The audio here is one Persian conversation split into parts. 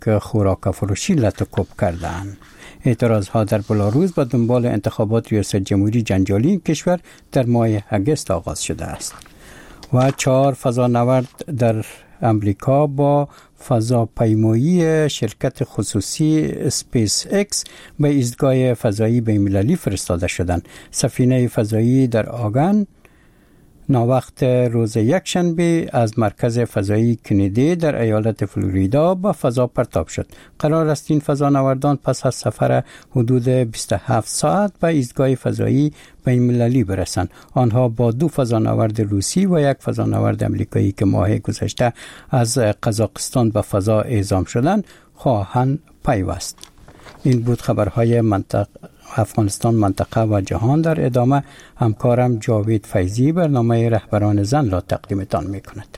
خوراک فروشی لطکوب کردند. اعتراضها در بلاروس با دنبال انتخابات ریاست جمهوری جنجالی کشور در ماه اگست آغاز شده است و 4 فضانورد در امریکا با فضاپیمایی شرکت خصوصی اسپیس اکس به ایستگاه فضایی بین‌المللی فرستاده شدند. سفینه فضایی در آگن ناوقت روز یکشنبه از مرکز فضایی کندی در ایالت فلوریدا به فضا پرتاب شد. قرار است این فضانوردان پس از سفر حدود 27 ساعت به ایستگاه فضایی بین‌المللی برسند. آنها با 2 فضانورد روسی و 1 فضانورد امریکایی که ماه گذشته از قزاقستان به فضا اعزام شدند خواهند پیوست. این بود خبرهای افغانستان، منطقه و جهان. در ادامه همکارم جاوید فیضی برنامه رهبران زن را تقدیمتان می کند.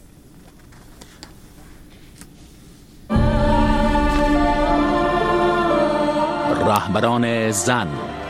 رهبران زن.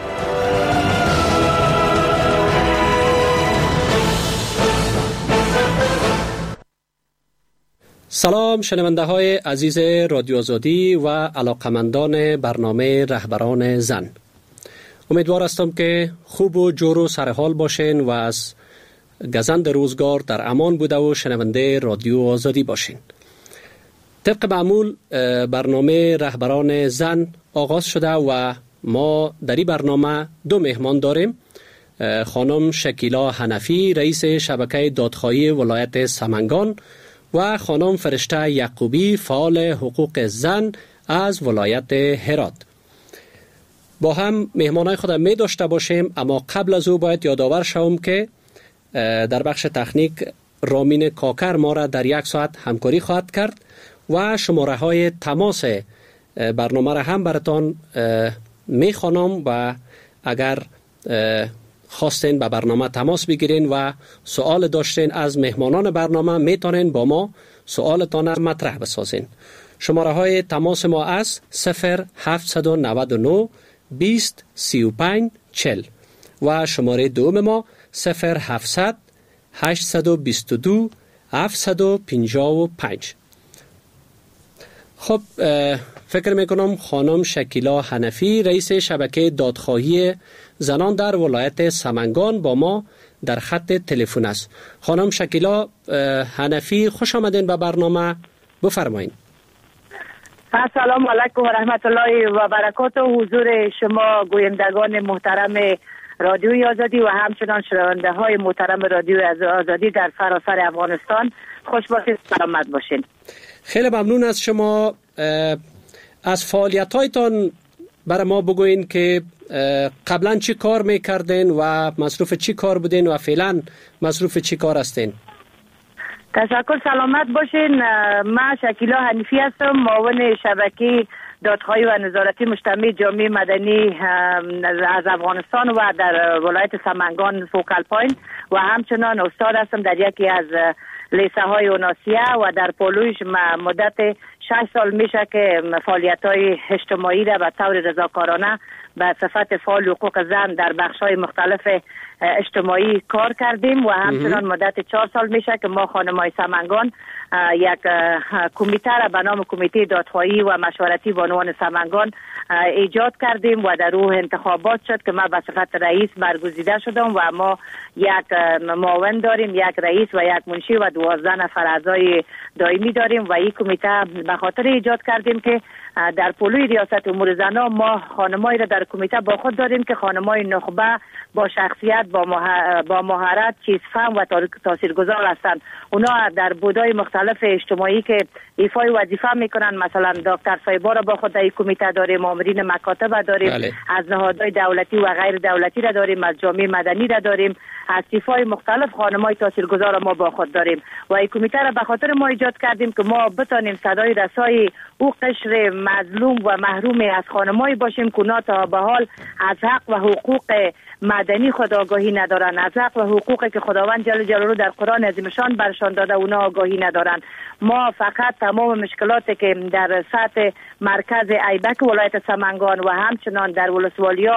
سلام شنونده های عزیز رادیو آزادی و علاقمندان برنامه رهبران زن. امیدوار هستم که خوب و جور و سرحال باشین و از گزند روزگار در امان بوده و شنونده رادیو آزادی باشین. طبق معمول برنامه رهبران زن آغاز شده و ما در این برنامه 2 مهمان داریم. خانم شکیلا حنفی رئیس شبکه دادخواهی ولایت سمنگان و خانم فرشته یعقوبی فعال حقوق زن از ولایت هرات. با هم مهمانای خود می داشته باشیم، اما قبل از او باید یادآور شوم که در بخش تکنیک رامین کاکر ما را در 1 ساعت همکاری خواهد کرد و شماره های تماس برنامه را هم براتان می خوانم و اگر خواستین به برنامه تماس بگیرین و سوال داشتین از مهمانان برنامه میتونین با ما سوالتان را مطرح بسازین. شماره های تماس ما از 0799 20 35 40 و شماره دوم ما 0700 822 755. خب فکر میکنم خانم شکیلا حنفی رئیس شبکه دادخواهی زنان در ولایت سمنگان با ما در خط تلفن است. خانم شکیلا حنفی خوش آمدین به برنامه، بفرمایید. السلام علیکم و رحمت الله و برکاته. حضور شما گویندگان محترم رادیوی آزادی و همچنان شنونده های محترم رادیوی آزادی در سراسر افغانستان خوش باشید، سلامت باشین. خیلی ممنون از شما. از فعالیت هایتان برای ما بگوین که قبلا چی کار میکردین و مصروف چی کار بودین و فعلا مصروف چی کار هستین؟ تشکر، سلامت باشین. من شکیلا حنفی هستم، معاون شبکه دادخواهی و نظارتی مجتمع جامعه مدنی از افغانستان و در ولایت سمنگان فوکال پوینت و همچنان استاد هستم در یکی از لیسه های اوناسیه و در پولویش مدت 6 سال میشه که فعالیت های اجتماعی را به طور رضاکارانه به صفت فعال حقوق زن در بخش های مختلف اجتماعی کار کردیم و همچنان مدت 4 سال میشه که ما خانم‌های سمنگان یک کمیته را به نام کمیته دادخواهی و مشورتی بانوان سمنگان ایجاد کردیم و در او انتخابات شد که من به صفت رئیس برگزیده شدم و ما یک معاون داریم، یک رئیس و یک منشی و 12 نفر اعضای دائمی داریم و این کمیته به خاطر ایجاد کردیم که در پلوی ریاست امور زنان ما خانمایی را در کمیته با خود داریم که خانمای نخبه با شخصیت، با مهارت، چیزفهم و تاثیرگذار هستند. اونا در بودای مختلف اجتماعی که ایفای وظیفه میکنن، مثلا دکتر صاحبا را با خود در کمیته داریم، مامورین مکاتب داریم، بله. از نهادهای دولتی و غیر دولتی را داریم، از جامعه مدنی را داریم، از صفای مختلف خانمای تاثیرگذار ما با خود داریم و این کمیته را به خاطر ما ایجاد کردیم که ما بتانیم صدای رسای او قشر مظلوم و محروم از خانمایی باشیم که اونا تا به حال از حق و حقوق مدنی خود آگاهی ندارن، از حق و حقوقی که خداوند جل جلاله در قرآن عظیمشان برشان داده اونا آگاهی ندارن. ما فقط تمام مشکلاتی که در سطح مرکز ایبک ولایت سمنگان و همچنان در ولسوالیا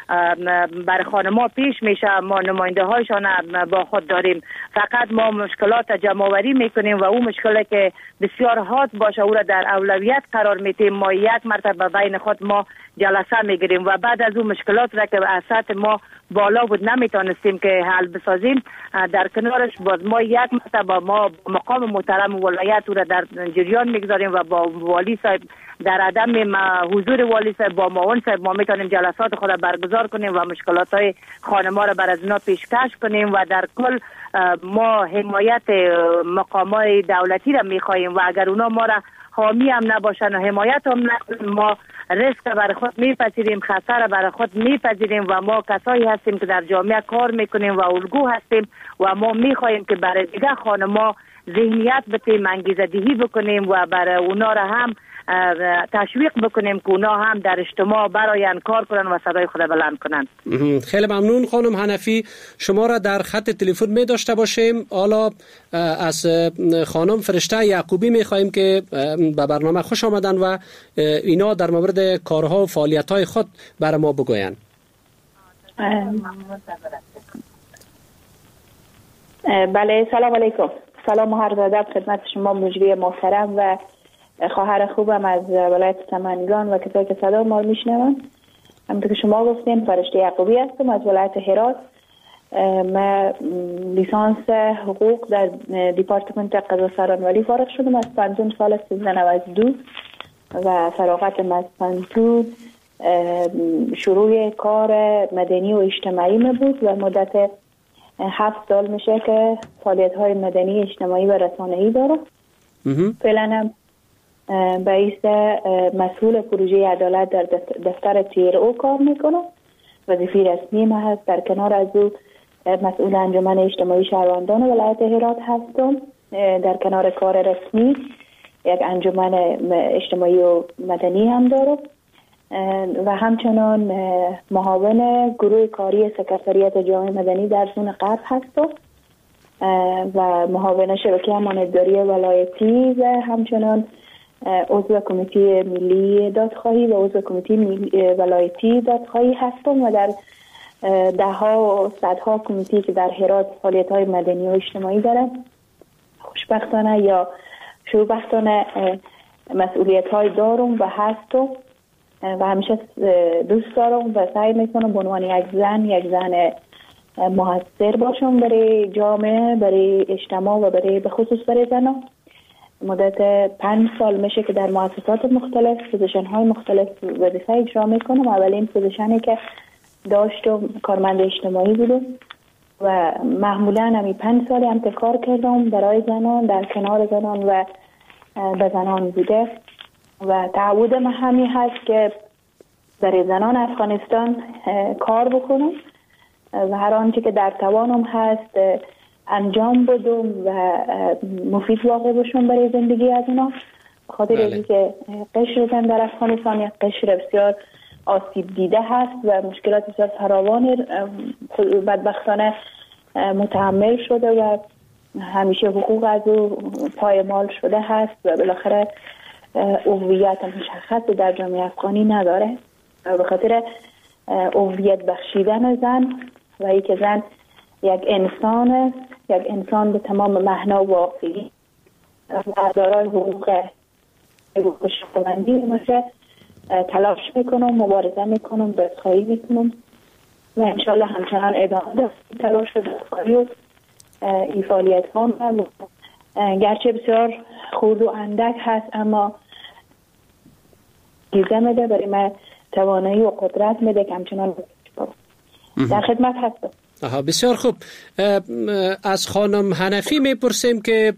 بر خانما پیش میشه. ما نماینده هایشان با خود داریم، فقط ما مشکلات جمع آوری میکنیم و اون مشکلی که بسیار حاد باشه او را در اولویت قرار میدیم. ما یک مرتبه بین خود ما جلسه میگیریم و بعد از اون مشکلات را که اساس ما بالا بود نمیتونستیم که حل بسازیم، در کنارش باز ما یک مرتبه ما مقام محترم ولایت او را در جریان میگذاریم و با والی صاحب در عدم حضور والی صاحب با معاون صاحب ما میتونیم جلسات خود را برگزار کنیم و مشکلات های خانما را بر از اینا پیشکش کنیم و در کل ما حمایت مقامات دولتی را میخواهیم و اگر اونا ما را حامی هم نباشن و حمایت هم نکنن، ما ریسک بر خود میپذیریم، خطر بر خود میپذیریم و ما کسایی هستیم که در جامعه کار میکنیم و الگو هستیم و ما میخواهیم که برای دیگه خانما ذهنیت بتیم، انگیزه دهی بکنیم و برای اونا را هم تشویق بکنیم که اونا هم در اجتماع براین کار کنن و صدای خود بلند کنن. خیلی ممنون خانم حنفی. شما را در خط تلفن می داشته باشیم. حالا از خانم فرشته یعقوبی می خواهیم که به برنامه خوش آمدن و اینا در مورد کارها و فعالیت‌های خود برای ما بگوین. بله، سلام علیکم. سلام و عرض ادب خدمت شما مجری محترم و خواهر خوبم از ولایت سمنگان و کسایی که صدا ما رو میشنون. همونطور که شما گفتین فرشته یعقوبی هستم از ولایت هرات. من لیسانس حقوق در دیپارتمنت قضا سرانولی فارغ شدم از پانتون سال 1392 و فراغتم از پانتون شروع کار مدنی و اجتماعی می بود و مدت 7 سال میشه که فعالیت های مدنی اجتماعی و رسانه‌ای دارم. فعلا هم رئیس مسئول پروژه عدالت در دفتر TRO کار میکنم. وظیفه رسمی من هست. در کنار از او مسئول انجمن اجتماعی شهروندان ولایت هرات هستم. در کنار کار رسمی یک انجمن اجتماعی و مدنی هم دارم و همچنان معاون گروه کاری سکرتریات جامعه مدنی در زون غرب هستم و معاون شبکه امانتداری ولایتی و همچنان عضو کمیته ملی دادخواهی و عضو کمیته ولایتی دادخواهی هستم و در دهها و صدها کمیته که در هرات فعالیت‌های مدنی و اجتماعی دارم. خوشبختانه یا شوربختانه مسئولیت‌های دارم و هستم و همیشه دوست دارم و سعی میکنم به عنوان یک زن موثر باشم برای جامعه، برای اجتماع و برای به خصوص برای زنان. مدت 5 سال میشه که در مؤسسات مختلف پوزیشن های مختلف وظیفه اجرا میکنم. اولین پوزیشنی که داشتم کارمند اجتماعی بودم و معمولا همی 5 سال هم کار کردم برای زنان، در کنار زنان و به زنان بوده و تعهد من همی هست که برای زنان افغانستان کار بکنم و هر آنچه که در توانم هست انجام بدم و مفید واقع باشم برای زندگی از اونا. خاطر اینکه قشر زن در افغانستان یک قشر بسیار آسیب دیده هست و مشکلات بسیار فراوان بدبختانه متحمل شده و همیشه حقوق از او پایمال شده هست و بالاخره هویت مشخص در جامعه افغانی نداره. به خاطر هویت بخشیدن زن و اینکه زن یک انسان است، یک انسان به تمام معنا و واقعی و دارای حقوق شخصمندی باشه، تلاش میکنم، مبارزه میکنم، دادخواهی میکنم و انشالله همچنان ادامه دارم تلاش و دادخواهی و این فعالیت هم گرچه بسیار خرد و اندک هست اما گیزه میده برای من توانایی و قدرت میده که همچنان در خدمت هستم. بسیار خوب. از خانم حنفی میپرسیم که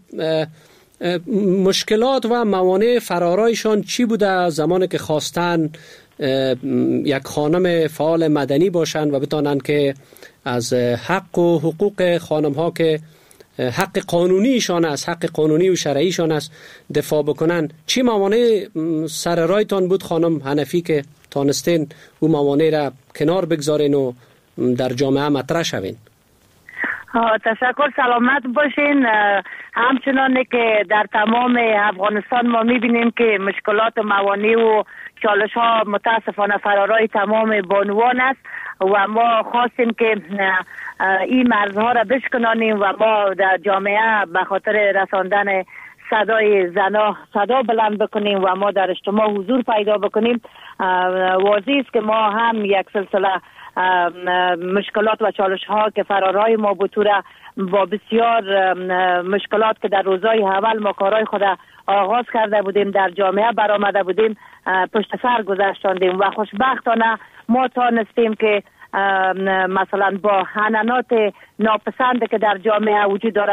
مشکلات و موانع فرارایشان چی بوده زمانی که خواستن یک خانم فعال مدنی باشند و بتانند که از حق و حقوق خانم ها که حق قانونیشان است، حق قانونی و شرعیشان است دفاع بکنن. چی موانع سر رایتان بود خانم حنفی که تانستین او موانع را کنار بگذارین و در جامعه مطرح شوین؟ تشکر، سلامت باشین. همچنان که در تمام افغانستان ما میبینیم که مشکلات و موانع و چالش ها متاسفانه فرارای تمام بانوان است و ما خواستیم که این مرزها را بشکنانیم و ما در جامعه به خاطر رساندن صدای زنا صدا بلند بکنیم و ما در اجتماع حضور پیدا بکنیم. واضح است که ما هم یک سلسله مشکلات و چالش ها که فرارای ما بطوره با بسیار مشکلات که در روزهای اول ما کارهای خود آغاز کرده بودیم در جامعه برآمده بودیم پشت سر گذاشتاندیم و خوشبختانه ما تانستیم که مثلا با حنانات ناپسند که در جامعه وجود داره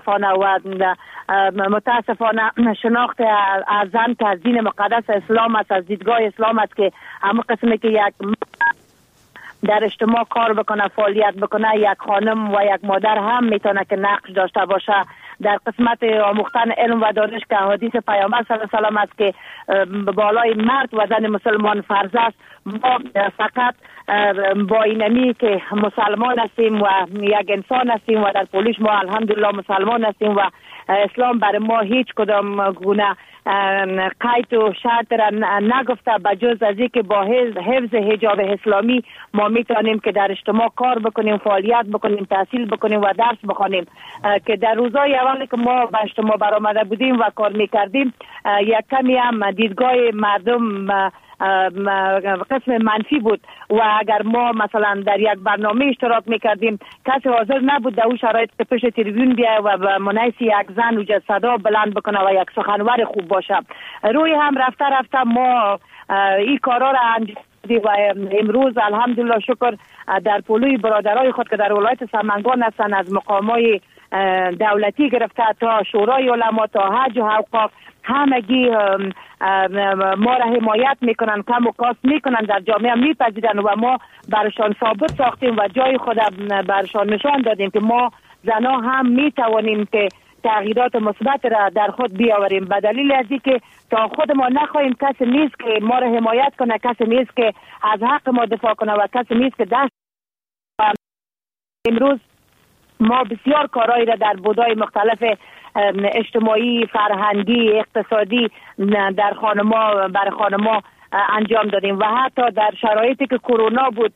متاسفانه شناخت از زن که از دین مقدس اسلام است، از دیدگاه اسلام است که همون قسمی که یک در اجتماع کار بکنه، فعالیت بکنه، یک خانم و یک مادر هم میتونه که نقش داشته باشه در قسمت آموختن علم و دانش که حدیث پیامبر صلی الله علیه و آله است که بالای مرد و زن مسلمان فرض است. ما فقط با اینمی که مسلمان هستیم و یک انسان هستیم و در پولیش ما الحمدلله مسلمان هستیم و اسلام برای ما هیچ کدام گونه قید و شرط را نگفته بجز از اینکه با حفظ حجاب اسلامی ما میتونیم که در اجتماع کار بکنیم، فعالیت بکنیم، تحصیل بکنیم و درس بخونیم. که در روزهای اولی که ما به اجتماع برآمده بودیم و کار میکردیم یک کمی هم دیدگاه مردم قسم منفی بود و اگر ما مثلا در یک برنامه اشتراک میکردیم کسی حاضر نبود در اون شرایط که پشت تلویزیون بیاید و به منیس یک زن و صدا بلند بکنه و یک سخنور خوب باشه. روی هم رفته ما این کارا را انجام دادیم و امروز الحمدلله شکر در پلوی برادرای خود که در ولایت سمنگان هستند از مقامای دولتی گرفته تا شورای علما تا حج و اوقاف همگی ما را حمایت میکنن، کم و کاست میکنن، در جامعه میپذیرن و ما برشان ثابت ساختیم و جای خود برشان نشان دادیم که ما زنا هم میتوانیم که تغییرات مثبت را در خود بیاوریم. به دلیل از اینکه تا خود ما نخواهیم کسی نیست که ما را حمایت کنه، کسی نیست که از حق ما دفاع کنه و کسی نیست که دست. امروز ما بسیار کارهایی را در بودای مختلف اجتماعی، فرهنگی، اقتصادی در خانما برای خانما انجام دادیم و حتی در شرایطی که کرونا بود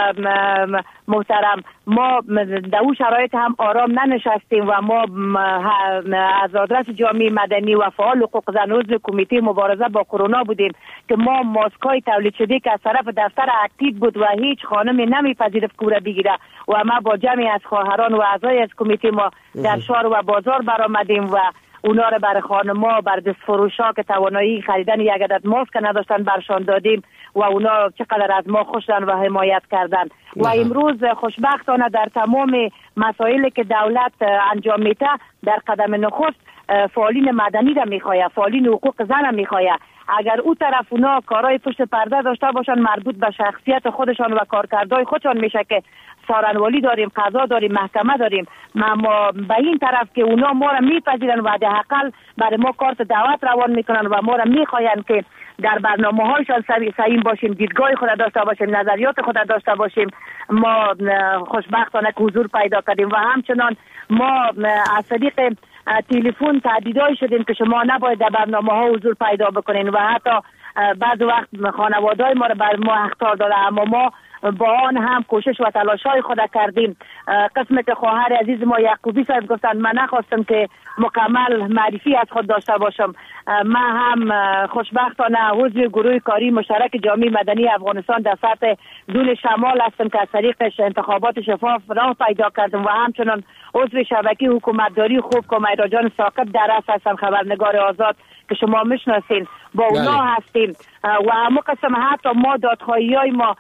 محترم ما در اون شرایط هم آرام ننشستیم و ما از آدرس جامعه مدنی و فعال حقوق زن عضو کمیته مبارزه با کرونا بودیم که ما ماسکای تولید شده که از طرف دفتر اکتیو بود و هیچ خانمی نمیپذیرفت کوره بگیره و ما با جمعی از خواهران و اعضای از کمیته ما در شهر و بازار برآمدیم و اونا رو برای خانما بر دست فروشا که توانایی خریدن یک عدد ماسک نداشتن برشان دادیم و اونا چقدر از ما خوشن و حمایت کردن و امروز خوشبختانه در تمام مسائلی که دولت انجام میده در قدم نخست فعالین مدنی را میخواه، فعالین حقوق زن را میخواه. اگر او طرف اونا کارهای پشت پرده داشته باشن مربوط به شخصیت خودشان و کارکردهای خودشان میشه که سارنوالی داریم، قضا داریم، محکمه داریم، ما به این طرف که اونا ما را میپذیرن و حداقل برای ما کارت دعوت روان میکنن و ما را میخواین که در برنامه‌هایشان سعیم باشیم، دیدگاه خود داشته باشیم، نظریات خود داشته باشیم. ما خوشبختانه که حضور پیدا کردیم و همچنان ما از طریق تلفن تهدیدای شدیم که شما نباید در برنامه‌ها حضور پیدا بکنین و حتی بعض وقت خانواده‌های ما را بر ما اخطار داده، اما ما با آن هم کوشش و تلاش‌های خود کردیم. قسمت که خواهر عزیز ما یعقوبی صاحب گفتن من نخواستم که مکمل معرفی از خود داشته باشم. من هم خوشبختانه عضو گروه کاری مشترک جامعه مدنی افغانستان در سطح دول شمال هستم که از طریقش انتخابات شفاف راه پیدا کردم و همچنان عضو شبکه حکومتداری خوب که مهراجان ثاقب درس هستم، خبرنگار آزاد که شما میشناسین، با اونا هستیم و همون قسم حتی ما دادخواهی‌های ما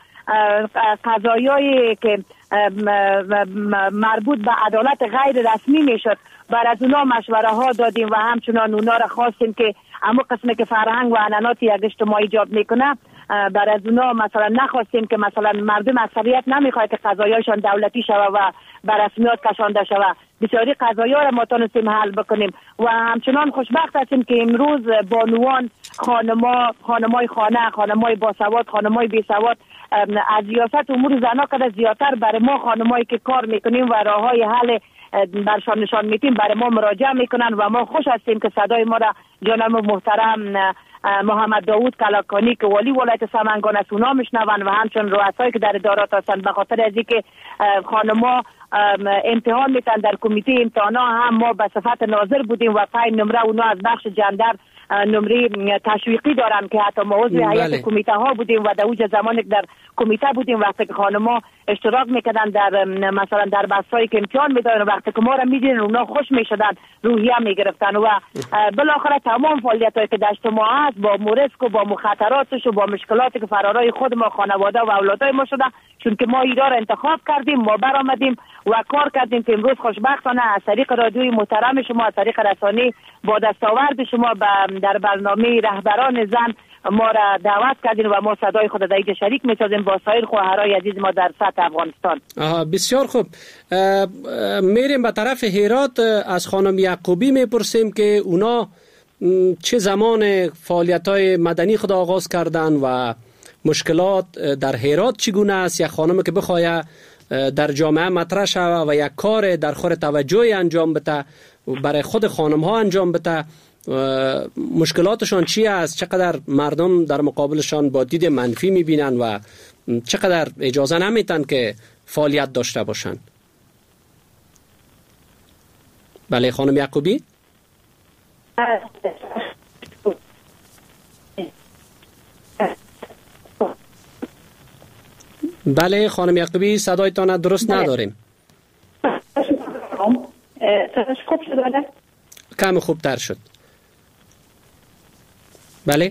قضایایی که مربوط به عدالت غیر رسمی میشد بر از اونا مشوره ها دادیم و همچنان اونا را خواستیم که اما قسمی که فرهنگ و عنعنات یک اجتماعی ایجاد میکنه بر از اونا مثلا نخواستیم که مثلا مردم اکثریت نمیخواد که قضایاشان دولتی شوه و بر رسمیات کشانده شوه. بسیاری قضایا را ما تونستیم حل بکنیم و همچنان خوشبخت هستیم که امروز بانوان، خانمای خانه، خانمای باسواد، خانمای بیسواد از ریاست امور زنا کده زیادتر برای ما خانمایی که کار میکنیم و راههای حل برشان نشان میتیم برای ما مراجعه میکنن و ما خوش هستیم که صدای ما را جانم محترم محمد داوود کلاکانی که والی ولایت سمنگان است اونا میشنون و همچنین رؤسایی که در ادارات هستند، به خاطر از اینکه خانم‌ها امتحان میتن در کمیته امتحانا هم ما به صفت ناظر بودیم و پای نمره اونا از بخش جندر نمره تشویقی دارن که حتی ما عضو هیئت کمیته ها بودیم و در اوج زمانی که در کمیته بودیم وقتی که خانم‌ها اشتراک میکردن در مثلا در بحثایی که امتحان میدادن، وقتی که ما را میدیدن اونا خوش میشدن، روحیه میگرفتن و بالاخره تمام فعالیتایی که در اجتماع هست با مورسک و با مخاطراتش و با مشکلاتی که فرارای خود ما خانواده و اولادای ما شده، چون که ما ایران را انتخاب کردیم، ما برآمدیم و کار کردیم که امروز خوشبختانه از طریق رادیوی محترم شما، از طریق رسانه با دستاورد شما در برنامه رهبران زن ما را دعوت کردین و ما صدای خود در اینجا شریک می‌سازیم با سایر خواهرای عزیز ما در سطح افغانستان. بسیار خوب. میریم به طرف هرات. از خانم یعقوبی میپرسیم که اونا چه زمان فعالیت‌های مدنی خود آغاز کردن و مشکلات در هرات چگونه است. یک خانم که بخواه در جامعه مطرح شوه و یک کار در خور توجهی انجام بده، برای خود خانم ها انجام بده، مشکلاتشان چی است؟ چقدر مردم در مقابلشان با دید منفی میبینن و چقدر اجازه نمیتن که فعالیت داشته باشن؟ بله خانم یعقوبی. بله خانم یعقوبی صدایتان درست نداریم. خوب شد؟ کم خوبتر شد. بله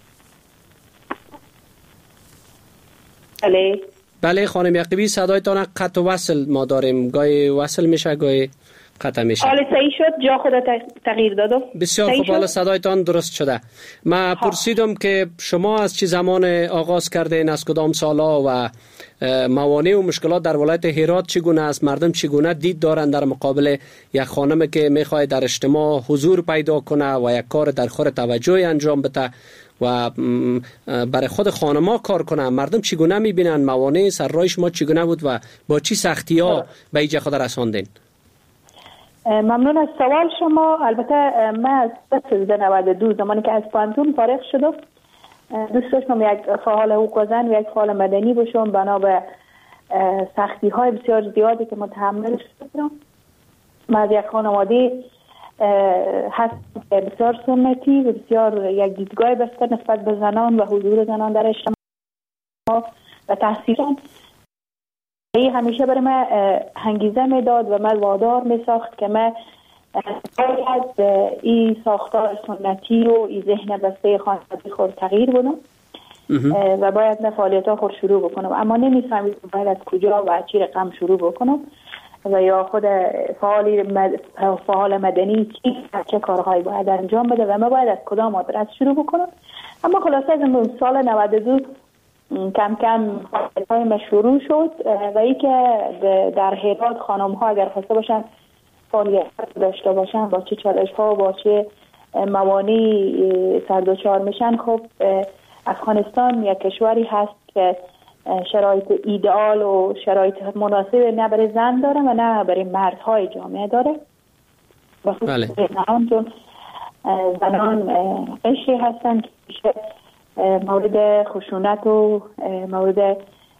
بله خانم یعقوبی صدایتان قطع وصل ما داریم، گاهی وصل میشه گاهی قطع میشه. حالا صحیح شد؟ جا خود تغییر دادم. بسیار خوب، حالا صدایتان درست شده. من پرسیدم که شما از چه زمان آغاز کردین، از کدام سالا و موانع و مشکلات در ولایت هرات چگونه است، مردم چگونه دید دارن در مقابل یک خانم که میخواد در اجتماع حضور پیدا کنه و یک کار در خور توجهی انجام بده و برای خود خانم‌ها کار کنه، مردم چگونه میبینن، موانع سر راه شما چگونه بود و با چی سختی ها به اینجا خود رساندین؟ ممنون از سوال شما. البته من از 92 زمانی که از پانتون فارغ شدم دوست داشتم یک فعال حقوق زن و یک فعال مدنی باشم، بنا به سختی های بسیار زیادی که متحمل شدم. من از یک خانواده هست بسیار سنتی و بسیار یک دیدگاه بسته نسبت به زنان و حضور زنان در اجتماع و تحصیلان. این همیشه برای من انگیزه میداد و من وادار می ساخت که من باید این ساختار سنتی و این ذهن بسته خانواده خود تغییر بدم و باید من فعالیت ها خود شروع بکنم، اما نمی‌فهمیدم باید از کجا و چی رقم شروع بکنم و یا خود فعال مدنی چه کارهایی باید انجام بده و من باید از کدام آدرس شروع بکنم. اما خلاصه از سال 92 کم کم فعالیت‌های ما شروع شد و ای که در هرات خانم ها اگر خواسته باشن فعالیت داشته باشن با چه چالش ها با چه موانعی سردوچار میشن. خب افغانستان یک کشوری هست که شرایط ایدئال و شرایط مناسب نه برای زن داره و نه برای مردهای جامعه داره. بله. زنان قشری هستن که مورد خشونت و مورد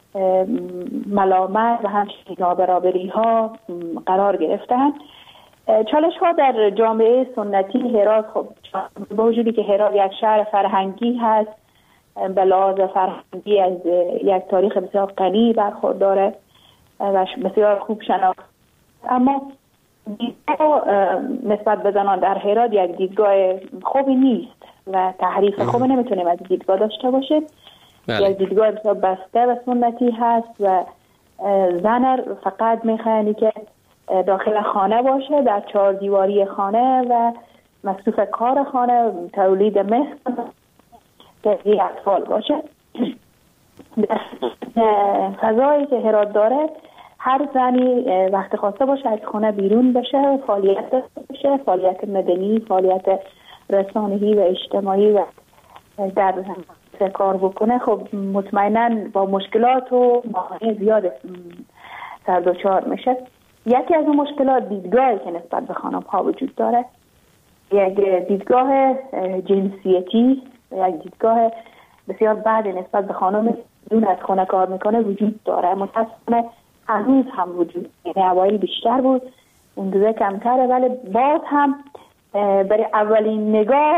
ملامت و همچنین نابرابری ها قرار گرفتن. چالش ها در جامعه سنتی هرات، خب با وجودی که هرات یک شهر فرهنگی هست، به لحاظ فرهنگی از یک تاریخ بسیار غنی برخورداره و بسیار خوب شناخته، اما دیدگاه نسبت به زنان در هرات یک دیدگاه خوبی نیست و تحریف خوبی نمیتونیم از دیدگاه داشته باشه. یک دیدگاه بسیار بسته و سنتی هست و زن فقط میخوانی که داخل خانه باشه، در 4 دیواری خانه و مصروف کار خانه، تولید مثل تربیت اطفال باشه. در فضایی که هرات داره هر زنی وقت خواسته باشه از خانه بیرون بشه، فعالیت داشته باشه، فعالیت مدنی، فعالیت رسانه‌ای و اجتماعی و در زمینه کار بکنه. خب مطمئناً با مشکلات و موانع زیاد سردوچار میشه. یکی از اون مشکلات دیدگاهی که نسبت به خانم ها وجود داره، یک دیدگاه جنسیتی یک دیدگاه بسیار بد نسبت به خانم بدون از خانه کار میکنه وجود داره. متاسفانه هنوز هم وجود، یعنی اوایل بیشتر بود، اون دوزه کمتره، ولی باز هم برای اولین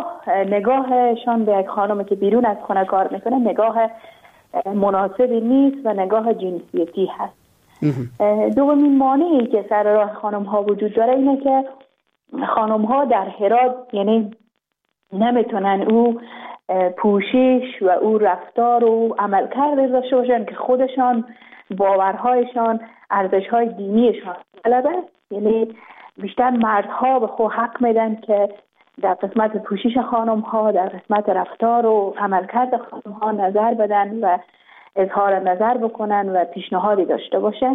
نگاهشان به یک خانم که بیرون از خانه کار میکنه نگاه مناسبی نیست و نگاه جنسیتی هست. دومین مانعی که سر راه خانم ها وجود داره اینه که خانم ها در هرات یعنی نمیتونن او پوشش و او رفتار و عملکرد داشته باشن که خودشان باورهایشان ارزش‌های دینیشان طلبه. یعنی بیشتر مردها به خود حق میدن که در قسمت پوشش خانم ها، در قسمت رفتار و عملکرد خانم ها نظر بدن و اظهار نظر بکنن و پیشنهادی داشته باشن.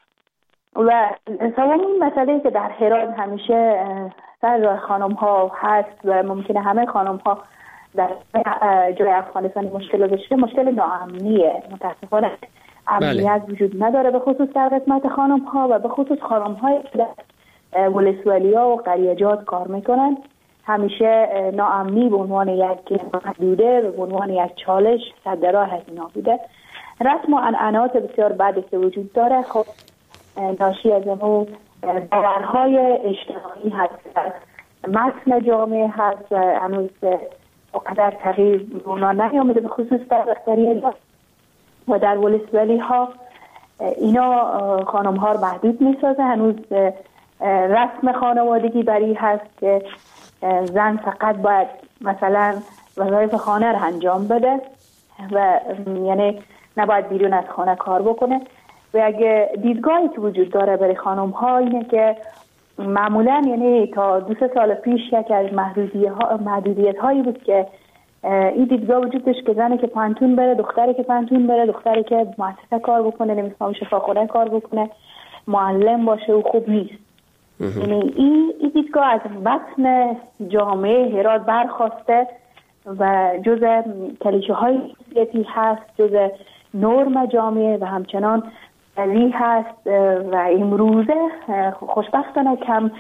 و سومین مسئله که در هرات همیشه سر راه خانم ها هست و ممکنه همه خانم ها در جای افغانستان مشکل داشته، مشکل ناامنیه. متاسفانه امنیت وجود نداره، به خصوص در قسمت خانم ها و به خصوص خانم های که در ولسوالی‌ها و قریجات کار میکنن. همیشه ناامنی به عنوان یک محدوده، به عنوان یک چالش صد راه اینا بوده. رسم و عنعنات بسیار بدی که وجود داره خب ناشی از اون باورهای اجتماعی هست، متن جامعه هست و هنوز اونقدر تغییر اونا نیامده، به خصوص در قریجات و در ولسوالی ها اینا خانم ها رو محدود میسازه. هنوز رسم خانوادگی بری هست که زن فقط باید مثلا وظایف خانه رو انجام بده و یعنی نباید بیرون از خانه کار بکنه. و اگه دیدگاهی که وجود داره برای خانم ها اینه که معمولا یعنی تا 2-3 سال پیش یکی از محدودیت هایی بود که این دیدگاه وجود داشت که زنی که پانتون بره، دختری که پانتون بره، دختری که مؤسسه کار بکنه، نمی‌فهمم شفاخانه کار بکنه، معلم باشه و خوب نیست. یعنی این دیدگاه از متن جامعه هرات برخواسته و جزء کلیشه های جنسیتی هست، جزء نرم جامعه و همچنان قوی هست و امروزه خوشبختانه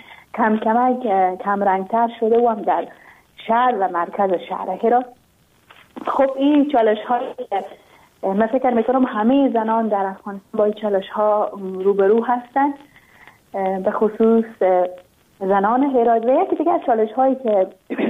کم رنگتر شده و هم در شهر و مرکز شهر هرات. خب این چالش هایی که من فکر میکنم همه زنان در افغانستان با این چالش ها روبرو هستن، به خصوص زنان هرات. و یکی دیگه از چالش هایی که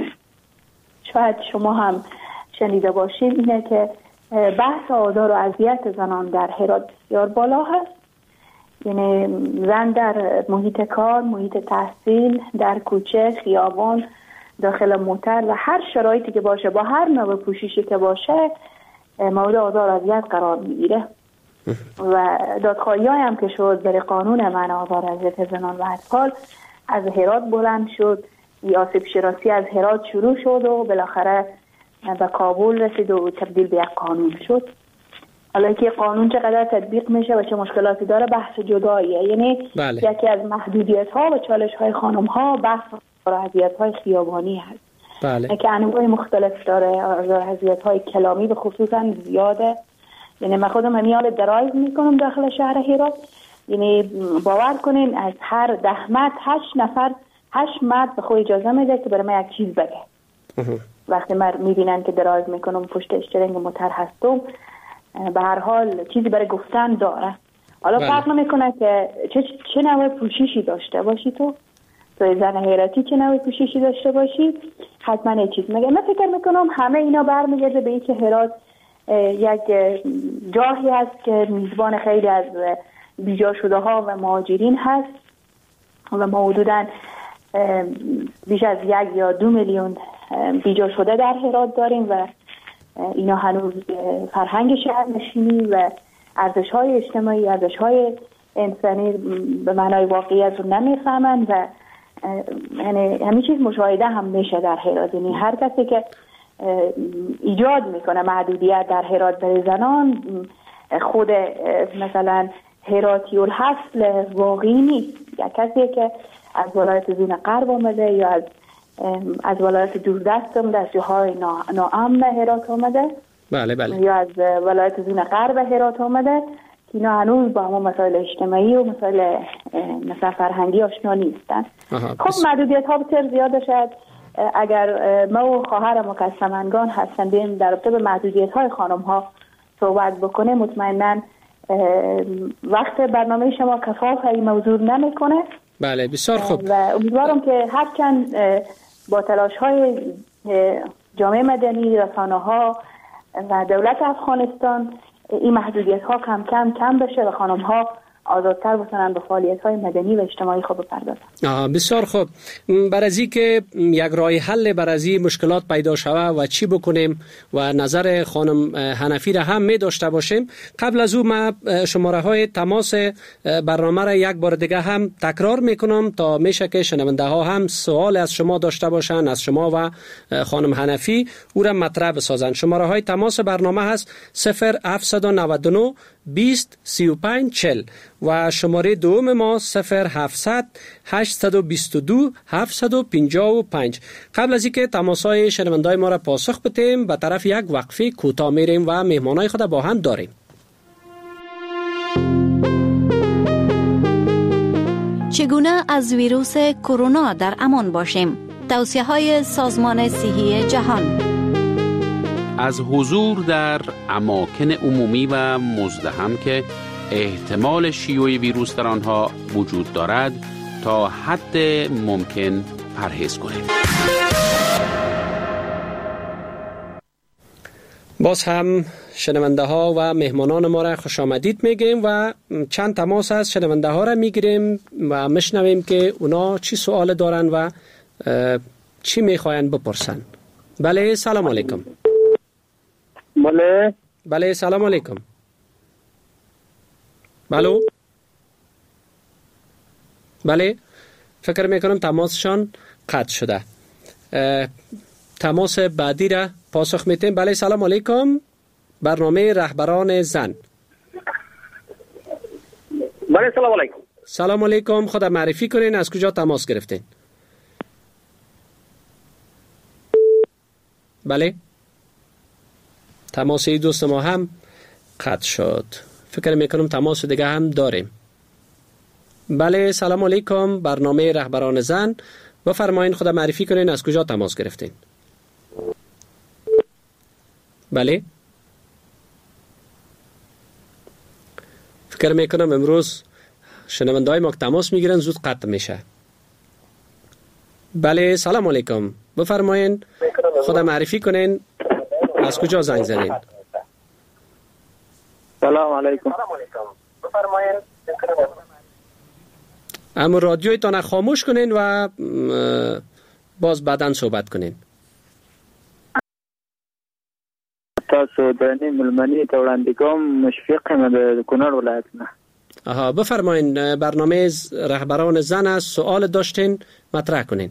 شاید شما هم شنیده باشید اینه که بحث آزار و اذیت زنان در هرات بسیار بالا هست. یعنی زن در محیط کار، محیط تحصیل، در کوچه، خیابان، داخل موتر و هر شرایطی که باشه، با هر نوع پوششی که باشه مورد آزار و اذیت قرار میگیره. و دادخواهی هم که شد برای قانون منع آزار و اذیت زنان و اطفال از هرات بلند شد. آسیب شناسی از هرات شروع شد و بالاخره به کابل رسید و تبدیل به یک قانون شد. حالا که قانون چقدر تطبیق میشه و چه مشکلاتی داره بحث جداییه. یعنی یکی از محدودیت ها و چالش های خانم ها بحث اذیت های خیابانی هست. که انواع مختلف داره. اذیت های کلامی به خصوصا زیاده. یعنی من خودم همیال درایو میکنم داخل شهر هرات. یعنی باور کنین از هر 10 مرد 8 مرد به خود اجازه میده که برای من یک چیز بگه. وقتی من میبینن که درایو میکنم پشت استرینگ موتر هستم، به هر حال چیزی برای گفتن داره. حالا فرق نمیکنه که چه نوع پوششی داشته باشی، تو زن هراتی چه نوع پوششی داشته باشی، حتما یه چیز میگه. من فکر میکنم همه اینا برمیگرده به اینکه هرات یک جاهی هست که میزبان خیلی از بیجا شده ها و مهاجرین هست و ما حدوداً بیش از 1 یا 2 میلیون بیجا شده در هرات داریم و اینا هنوز فرهنگ شهرنشینی و ارزش‌های اجتماعی، ارزش‌های انسانی به معنای واقعیت رو نمیفهمن و یعنی همین چیز مشاهده هم میشه در هرات. یعنی هر کسی که ایجاد میکنه محدودیت در هرات برای زنان خود مثلا هراتی الاصل واقعی نیست. یا کسی که از ولایت زون غرب آمده یا از ولایت دوردست آمده، از جاهای ناامن هرات آمده، بله یا از ولایت زون غرب هرات آمده که اینا هنوز با همون مسائل اجتماعی و مسائل مثلا فرهنگی آشنا نیستن. خب محدودیت ها بسیار زیاده. شاید اگر ما و خواهرم که از سمنگان هستن بیم در رابطه به محدودیت‌های خانم‌ها صحبت بکنه، مطمئناً وقت برنامه شما کفاف این موضوع نمیکنه. بله بسیار خوب و امیدوارم که هرچند با تلاش‌های جامعه مدنی، رسانه‌ها و دولت افغانستان این محدودیت‌ها کم بشه و خانم‌ها آزادتر بتونن به فعالیت‌های مدنی و اجتماعی خود بپردازن. بسیار خوب. برای از که یک راه حل برای از مشکلات پیدا شود و چی بکنیم و نظر خانم حنفی را هم می داشته باشیم، قبل از او ما شماره های تماس برنامه را یک بار دیگه هم تکرار میکنم تا میشه که شنونده ها هم سوال از شما داشته باشن، از شما و خانم حنفی او را مطرح بسازن. شماره های تماس برنامه هست 0799 20 35 40 و شماره دوم ما 0700 822 755. قبل از اینکه تماس‌های شنونده‌های ما را پاسخ بدیم به طرف یک وقفه کوتاه میریم و مهمانای خود با هم داریم. چگونه از ویروس کرونا در امان باشیم؟ توصیه‌های سازمان صحی جهان. از حضور در اماکن عمومی و مزدحم که احتمال شیوع ویروس در آنها وجود دارد تا حد ممکن پرهیز کنید. باز هم شنونده ها و مهمانان ما را خوش آمدید میگیم و چند تماس از شنونده ها را میگیریم و میشنویم که اونا چی سوال دارن و چی میخواین بپرسن. بله سلام علیکم. بله سلام علیکم. بله فکر میکنم تماسشان قطع شده. تماس بعدی را پاسخ میتیم. بله سلام علیکم. برنامه رهبران زن. بله سلام علیکم. سلام علیکم. خود معرفی کنین، از کجا تماس گرفتین؟ بله تماس دوست ما هم قطع شد. فکر میکنم تماس دیگه هم داریم. بله سلام علیکم. برنامه رهبران زن. بفرمایین خود معرفی کنین، از کجا تماس گرفتین؟ بله فکر میکنم امروز شنونده های ما که تماس میگیرن زود قطع میشه. بله سلام علیکم. بفرمایین خود معرفی کنین، از کجا زنگ زدین؟ سلام علیکم. بفرمایین. اما رادیویتان خاموش کنین و باز بعداً صحبت کنین. تاسو د ملمنی ته وړاندې کوم، مشفق یم د کونړ ولایت نه. بفرمایین برنامه رهبران زن است، سوال داشتین مطرح کنین.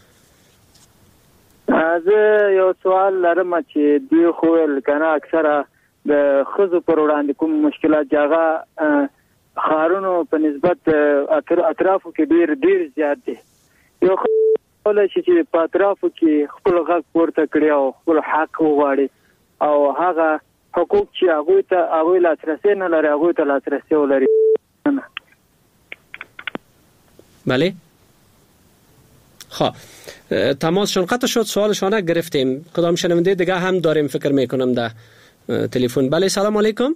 از یو سوال لرم چې دی خو کنه اکثره د خزو پر وړاندې کوم مشکلات جاغه خارونو په نسبت اطرافو کې ډیر زیات دي. یو خپل چې په اطرافو کې خپل غږ پورته کړی او خپل حق وغواړي او هغه حقوق چې هغه لاسرسي نه لري هغه ته لاسرسي ولري. بله خب تماسشون قطع شد، سوالشان گرفتیم. کدام شنونده دیگه هم داریم فکر میکنم در تلفن. بله سلام علیکم.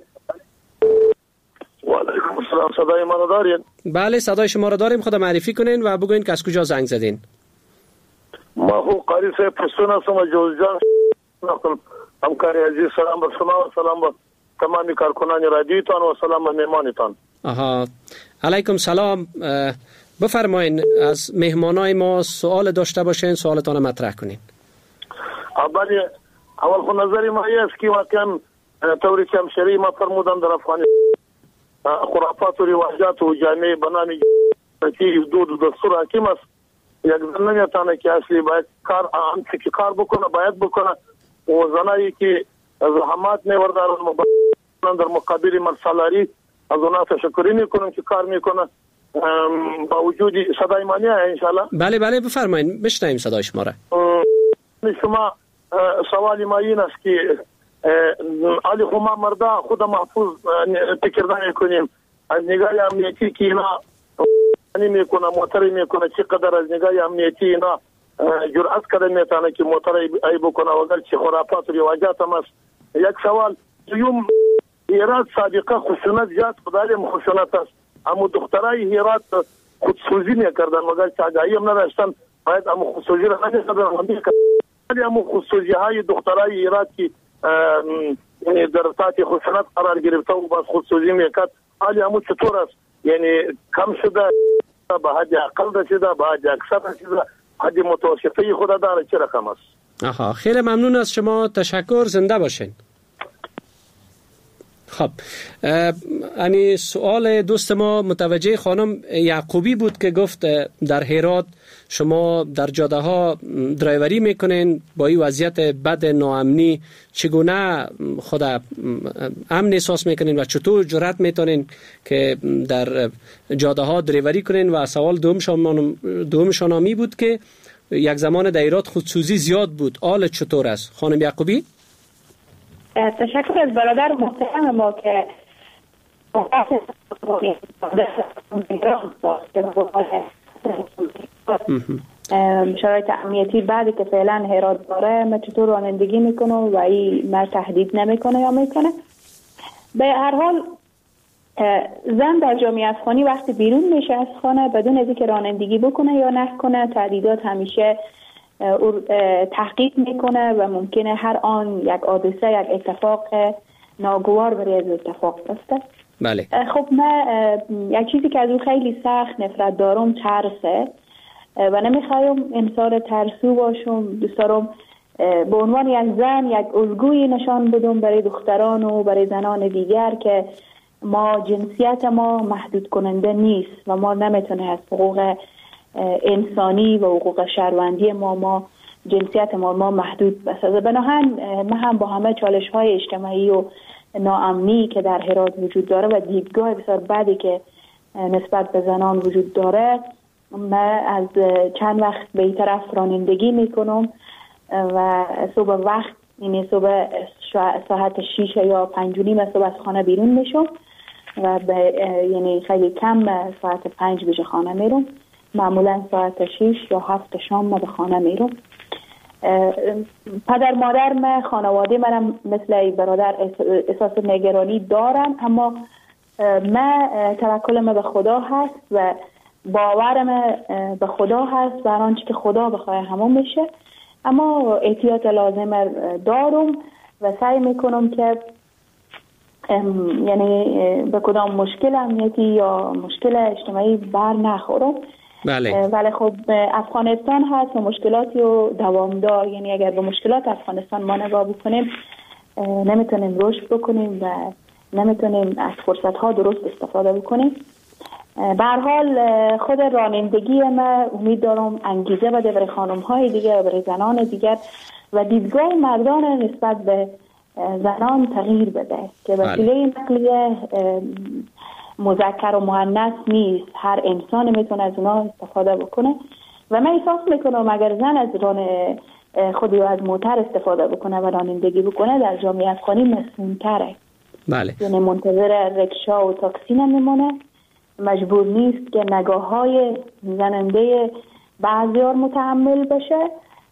و علیکم السلام. صدای ما رو دارین؟ بله صدای شما رو داریم. خود معرفی کنین و بگوین که از کجا زنگ زدین. ما هو قاری صاحب پشتون هستم و جوزجان همکاری عزیز. سلام بر شما و سلام بر تمامی کارکنان رادیوتان و سلام بر مهمانتان. علیکم سلام. بفرمایین از مهمانای ما سوال داشته باشین، سوالتان مطرح کنین. اولی اول خو نظری ما است که واقعا طوری که همشری ما فرمودن در افغانستان خرافات و رواجات و جامعه بنامی که حدود و دستور حکیم است. یک زن نمیتونه که اصلی باید کار بکنه، باید بکنه و زنایی که زحمات نیوردارن در مقابل مرسالاری از اونا تشکری میکنن که کار میکنه. با وجود صدای مانی انشالله. بله بله بفرمایید بشنویم صدای شما را. شما سوالی ما این است که علی خما مردا خود محفوظ فکر نمیکنیم از نگاه امنیتی که اینا میکنه موتری میکنه چقدر از نگاه امنیتی اینا جرأت کرده میتونه که موتر ای بکنه و اگر چه خرافات و رواجات هم است. یک سوال دوم، هرات سابقه خشونت زیاد خدایم خشونت است، اما دخترای هرات خودسوزی میکردن مگر که آگاهی هم نداشتن، باید اما خودسوزی را نمیکردن. اما خودسوزی های دخترای هرات که یعنی در تحت خشونت قرار گرفته و باز خودسوزی میکرد، حالی اما چطور است؟ یعنی کم شده، به حد اقل رسیده، به حد اکثر رسیده، حد متوسطه خود داره، چه رقم است؟ خیلی ممنون از شما، تشکر، زنده باشین. خب یعنی سوال دوست ما متوجه خانم یعقوبی بود که گفت در هرات شما در جاده ها درایوری میکنین، با این وضعیت بد ناامنی چگونه خود امن احساس میکنین و چطور جرأت میتونین که در جاده ها درایوری کنین؟ و سوال دومشان همی بود که یک زمان در هرات خودسوزی زیاد بود، حال چطور است؟ خانم یعقوبی؟ تشکر از برادر محترم ما که شرایط امنیتی بعدی که فعلا هرات داره ما چطور رانندگی میکنه و این ما تهدید نمیکنه یا میکنه. به هر حال زن در جامعه افغانی وقتی بیرون میشه از خانه بدون از اینکه رانندگی بکنه یا نکنه، تهدیدات همیشه تحقیق میکنه و ممکنه هر آن یک حادثه، یک اتفاق ناگوار برای از اتفاق بیفته. بله. خب من یک چیزی که از اون خیلی سخت نفرت دارم ترسه و نمیخوایم انسان ترسو باشم. دوست دارم به عنوان یک زن یک الگوی نشان بدم برای دختران و برای زنان دیگر که ما جنسیت ما محدود کننده نیست و ما نمیتونه از حقوق انسانی و حقوق شهروندی ما جنسیت ما محدود بسازه. بنابراین ما هم با همه چالش های اجتماعی و ناامنی که در هرات وجود داره و دیدگاه بسیار بدی که نسبت به زنان وجود داره، من از چند وقت به این طرف رانندگی میکنم و صبح وقت، یعنی صبح ساعت 6 یا 5:30 صبح از خانه بیرون میشم و یعنی خیلی کم ساعت 5 به خانه میرم. معمولا ساعت 6 یا 7 شام ما به خانه میرم. پدر مادر من، خانواده منم مثل برادر احساس نگرانی دارم، اما من توکل من به خدا هست و باورم به خدا هست و هر آنچه که خدا بخواه همون میشه. اما احتیاط لازم دارم و سعی میکنم که یعنی به کدام مشکل امنیتی یا مشکل اجتماعی بر نخورم. بله. ولی خب افغانستان هست و مشکلاتی و دوامدار، یعنی اگر به مشکلات افغانستان ما نگاه بکنیم نمیتونیم رشد بکنیم و نمیتونیم از فرصت‌ها درست استفاده بکنیم. به هر حال خود رانندگی ما امید دارم انگیزه بده برای خانم‌های دیگر و برای زنان دیگر و دیدگاه مردان نسبت به زنان تغییر بده که وسیله نقلیه مذکر و مؤنث نیست، هر انسان میتونه از اونها استفاده بکنه و من احساس میکنم اگر زن از خودی و از موتر استفاده بکنه و رانندگی بکنه در جامعه افغانی مسئول‌تره. بله. یعنی منتظر رکشا و تاکسی نمیمونه، مجبور نیست که نگاه‌های زننده بعضیار متحمل بشه،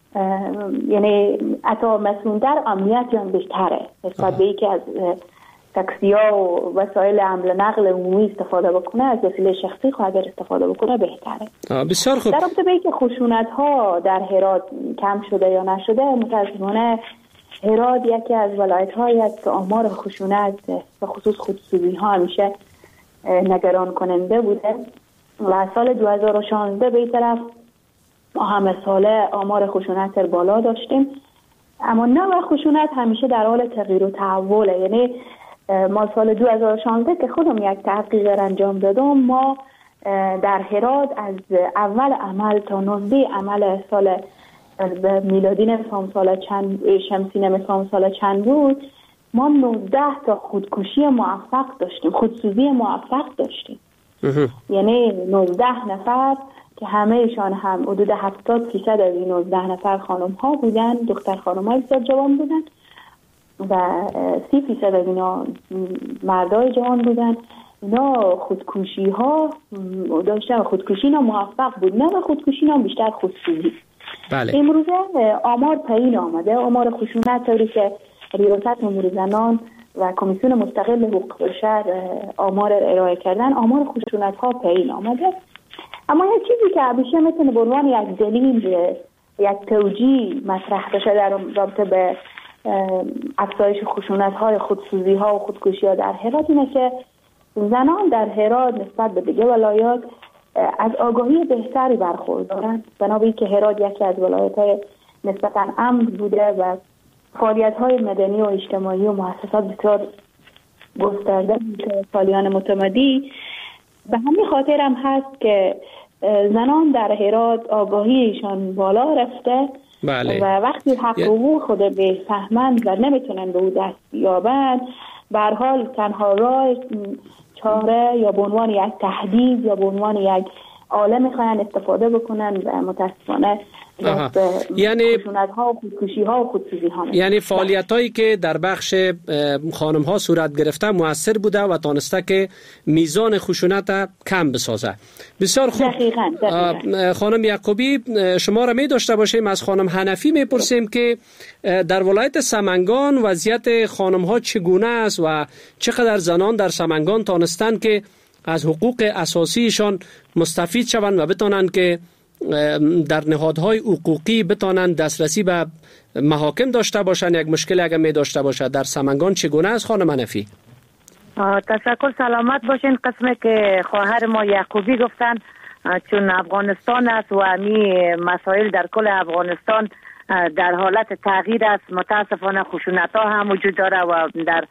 یعنی حتی مسئول‌تر، امنیت هم بهتره نسبت به اینکه از تاکسی‌ها و وسایل حمل نقل عمومی استفاده بکنه، از وسیله شخصی خود اگر استفاده بکنه بهتره. بسیار خوب. در رابطه به اینکه خشونت‌ها در هرات کم شده یا نشده، متأسفانه هرات یکی از ولایت‌هایی است که آمار خشونت به خصوص خودسوزی‌ها همیشه نگران کننده بوده و سال 2016 به این طرف ما همه ساله آمار خشونت بالا داشتیم، اما نوع خشونت همیشه در حال تغییر و تحوله. یعنی ما سال 2016 که خودم یک تحقیق انجام دادم، ما در هرات از اول عمل تا 19 عمل سال میلادی نمی‌فهم سال چند، شمسی نمی‌فهم سال چند بود، ما 19 تا خودکشی موفق داشتیم، خودسوزی موفق داشتیم. یعنی 19 نفر که همهشان هم حدود 70% از این 19 نفر خانم ها بودن، دختر خانم های بسیار جوان بودن و 30% از اینا مردای جوان بودن. اینا خودکشی ها داشتن، خودکشی ها موفق بود، نه خودکشی ها بیشتر خودسوزی. بله. امروزه آمار پایین آمده، آمار خشونت طوری که ریاست امور زنان و کمیسیون مستقل حقوق بشر آمار ارائه کردن، آمار خشونت ها پایین آمده. اما یه چیزی که همیشه میتونه به عنوان یک دلیل، یک توجیه مطرح بشه در رابطه به افزایش خشونت های خودسوزی ها و خودکشی ها در هرات اینه که زنان در هرات نسبت به دیگه ولایات از آگاهی بهتری برخوردارند، بنابراین که هرات یکی از ولایت های نسبتا امن بوده و فعالیت های مدنی و اجتماعی و مؤسسات بسیار گسترده که سالیان متمادی. به همین خاطر هم هست که زنان در هرات آگاهیشان بالا رفته. بله. و وقتی حق حقوق خود بفهمند و نمیتونن به او دست بیابند، به هر حال تنها راه چاره یا به عنوان یک تهدید یا به عنوان یک آله میخواین استفاده بکنن و متاسفانه یعنی خشونت ها و خودکشی ها و خودسوزی ها، یعنی فعالیت هایی که در بخش خانم ها صورت گرفته موثر بوده و تانسته که میزان خشونت کم بسازه. بسیار خوب. دقیقاً. خانم یعقوبی، شما را می داشته باشیم از خانم حنفی میپرسیم که در ولایت سمنگان وضعیت خانم ها چگونه است و چقدر زنان در سمنگان تانستند که از حقوق اساسیشان مستفید شوند و بتانند که در نهادهای حقوقی بتانند دسترسی به محاکم داشته باشند. یک مشکل اگر می داشته باشد در سمنگان چگونه است خانم حنفی؟ تشکر، سلامت باشین. قسمی که خواهر ما یعقوبی گفتن، چون افغانستان است و امی مسائل در کل افغانستان در حالت تغییر است، متاسفانه خشونت ها هم وجود داره و در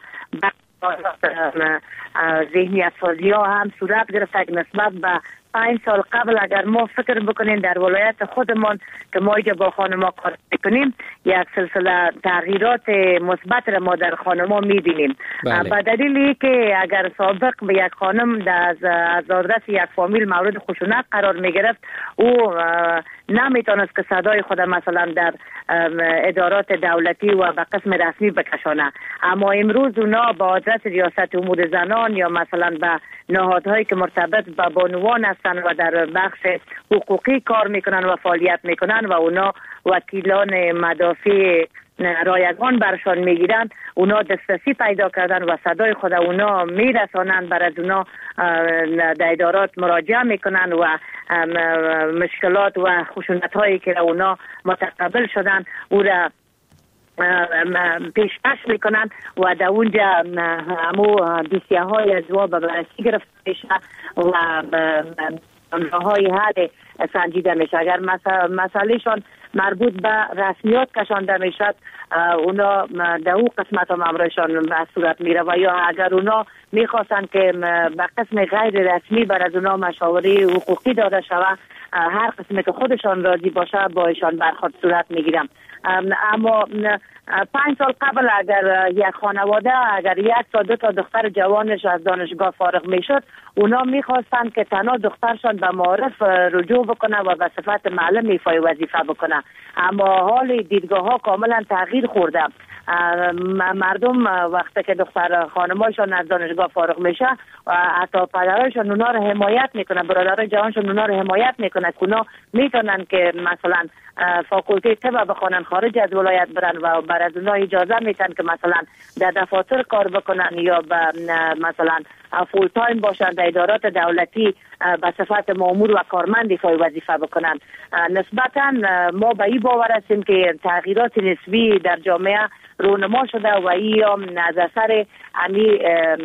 ذهنیت سازی ها هم صورت گرفته که نسبت به 5 سال قبل اگر ما فکر بکنیم در ولایت خودمان که ما اینجا با خانم‌ها کار میکنیم، یک سلسله تغییرات مثبت را ما در خانم‌ها میبینیم. به دلیلی که اگر سابق به یک خانم از آدرس یک فامیل مورد خشونت قرار میگرفت، او نمیتونست که صدای خود مثلا در ادارات دولتی و به قسم رسمی بکشانه. اما امروز اونا با آدرس ریاست امور زنان یا مثلا به نهادهایی که مرتبط به بانوان هستن و در بخش حقوقی کار میکنن و فعالیت میکنن و اونا وکیلان مدافع رایگان برشان میگیرن، اونا دسترسی پیدا کردن و صدای خود اونا میرسانند، بر از اونا در ادارات مراجعه میکنن و مشکلات و خشونت هایی که اونا متقبل شدن او را پیشکش میکنن و در اونجا همو دوسیه های از و بررسی گرفته میشه و های حل سنجیده میشه. اگر مسئلهشان مربوط به رسمیات کشانده میشد، اونا در اون قسمت هم امرشان به صورت میره و یا اگر اونا میخواستن که به قسم غیر رسمی بر از اونا مشاوره حقوقی داده شود، هر قسمی که خودشان راضی باشه با ایشان برخورد صورت میگیرم. اما 5 سال قبل اگر یک خانواده اگر 1 تا 2 تا دختر جوانش از دانشگاه فارغ میشد، اونا میخواستن که تنها دخترشان به معارف رجوع بکنه و به صفت معلم ایفای وظیفه بکنه. اما حال دیدگاه ها کاملا تغییر خورده. مردم وقتی که دختر خانمایشان از دانشگاه فارغ میشه، حتی پدرایشان اونا رو حمایت میکنن، برادرای جوانشان اونا رو حمایت میکنن که اونا میتونن که مثلا فاکولته طب بخونن، خارج از ولایت برن و بر از اونا اجازه میتن که مثلا در دفاتر کار بکنن یا مثلا فول تایم باشن در ادارات دولتی به صفت مأمور و کارمند ایفای وظیفه بکنن. نسبتا ما به این باور هستیم که تغییرات نسبی در جامعه رونما شده و این از اثر امی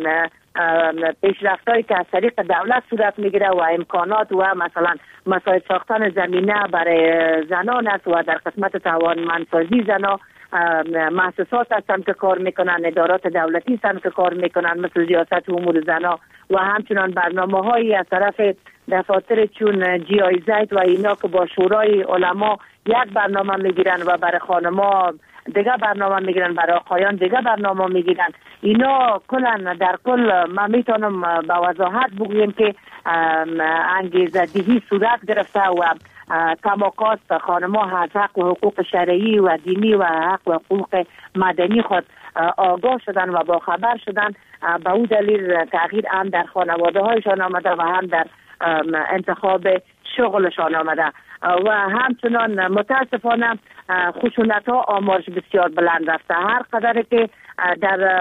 پیشرفتایی که از طریق دولت صورت میگیره و امکانات و مثلا مساعد ساختن زمینه برای زنان است و در قسمت توانمندسازی زنان مؤسسات هستن که کار میکنن، ادارات دولتی هستن که کار میکنن مثل ریاست امور زنان و همچنان برنامه هایی از طرف دفاتر چون جی آی زید و اینا که با شورای علما یک برنامه میگیرن و برای خانما دیگه برنامه میگیرن، برای آقایان دیگه برنامه میگیرن. اینا کلا در کل ما میتونم با وضاحت بگویم که انگیزه دهی صورت گرفته و کماکات خانما از حق و حقوق شرعی و دینی و حق و حقوق مدنی خود آگاه شدن و با خبر شدن. به اون دلیل تغییر هم در خانواده هایشان آمده و هم در انتخاب شغلشان آمده. و همچنان متاسفانه خشونت ها آمارش بسیار بلند رفته. هر قدر که در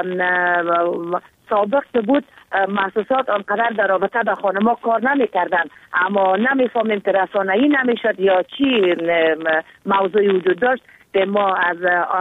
سابق بود مؤسسات آنقدر در رابطه با خانم‌ها کار نمی‌کردن، اما نمی‌فهمیم که رسانه‌ای نمی‌شد یا چی موضوعی وجود داشت که ما از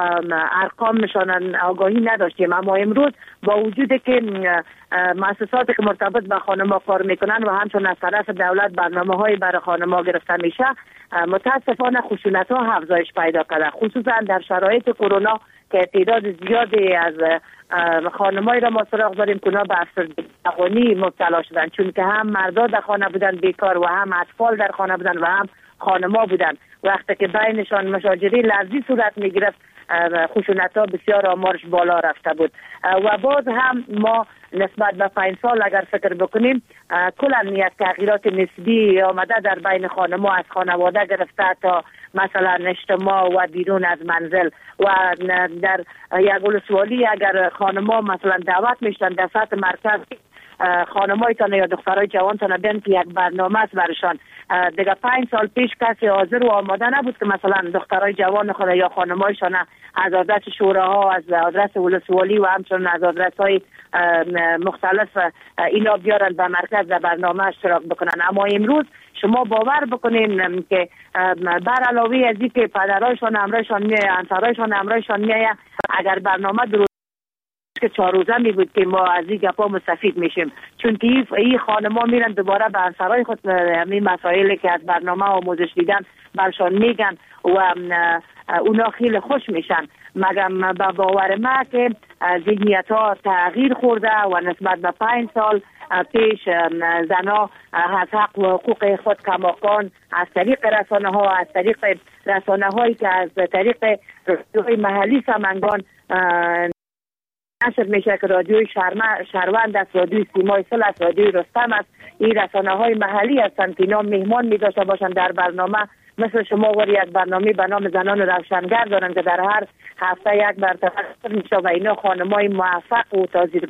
ارقامشان آگاهی نداشتیم. اما امروز با وجود که مؤسساتی که مرتبط با خانم‌ها کار میکنن و همچنین از طرف دولت برنامه‌های برای خانم‌ها گرفته میشه، متاسفانه خشونت‌ها افزایش پیدا کرده، خصوصا در شرایط کرونا که تعداد زیادی از خانمایی را ما سراغ داریم که به افسردگی مبتلا شدن، چون که هم مردا در خانه بودن بیکار و هم اطفال در خانه بودن و هم خانما بودن. وقتی که بینشان مشاجره لفظی صورت میگرفت خشونت‌ها بسیار آمارش بالا رفته بود. و باز هم ما نسبت به 5 سال اگر فکر بکنیم کلا یک تغییرات نسبی آمده در بین خانما، از خانواده گرفته تا مثلا اجتماع و بیرون از منزل. و در یک ولسوالی اگر خانما مثلا دعوت میشن در سطح مرکز خانمایتان یا دخترای جوانتان بیان که یک برنامه است برشان، دیگه 5 سال پیش کسی حاضر و آماده نبود که مثلا دخترای جوان خود یا خانمایشان از آدرس شوراها، از آدرس ولسوالی و همچنین از آدرس‌های مختلف اینا بیارن به مرکز در برنامه اشتراک بکنن. اما امروز شما باور بکنین که بر علاوه از این که پدرایشان همراهشان میایه، همسرایشان همراهشان میایه، اگر برنامه درست که 4 روزه می بود که ما از این گپا مستفید میشیم، چون که این خانم‌ها میرن دوباره به همسرای خود همین مسائلی که از برنامه آموزش دیدن برشان میگن و اونا خیلی خوش میشن. مگم با باور ما که ذهنیت ها تغییر خورده و نسبت به 5 سال پیش زنها از حق و حقوق خود کماکان از طریق رسانه ها، از طریق رسانه هایی که از طریق رادیوی محلی سمنگان نشر میشه که رادیوی شهروند است، رادیوی سیمای صلح است، رادیوی رستم است، این رسانه های محلی هستند که اینا مهمان می داشته باشند در برنامه. مثل شما وری یک برنامه به نام زنان روشنگر دارن که در هر هفته یک برنامه میشه و اینا خانمای موفق و تازه